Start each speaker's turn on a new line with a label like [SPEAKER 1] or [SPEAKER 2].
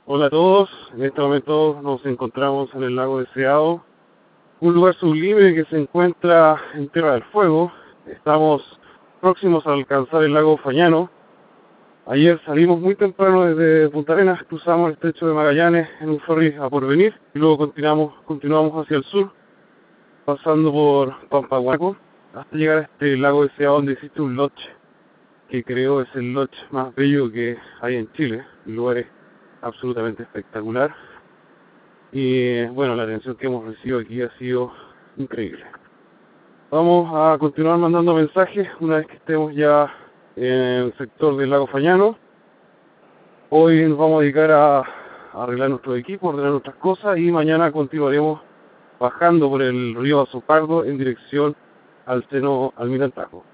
[SPEAKER 1] Hola a todos, en este momento nos encontramos en el lago deseado, un lugar sublime que se encuentra en Tierra del Fuego. Estamos próximos a alcanzar el lago Fañano. Ayer salimos muy temprano desde Punta Arenas, cruzamos el estrecho de Magallanes en un ferry a Porvenir y luego continuamos hacia el sur, pasando por Pampahuaco, hasta llegar a este lago deseado donde existe un lodge que creo es el lodge más bello que hay en Chile. El lugar es absolutamente espectacular. Y bueno, la atención que hemos recibido aquí ha sido increíble. Vamos a continuar mandando mensajes una vez que estemos ya en el sector del lago Fañano. Hoy nos vamos a dedicar a arreglar nuestro equipo, ordenar nuestras cosas y mañana continuaremos bajando por el río Azopardo en dirección al seno Almirantazgo.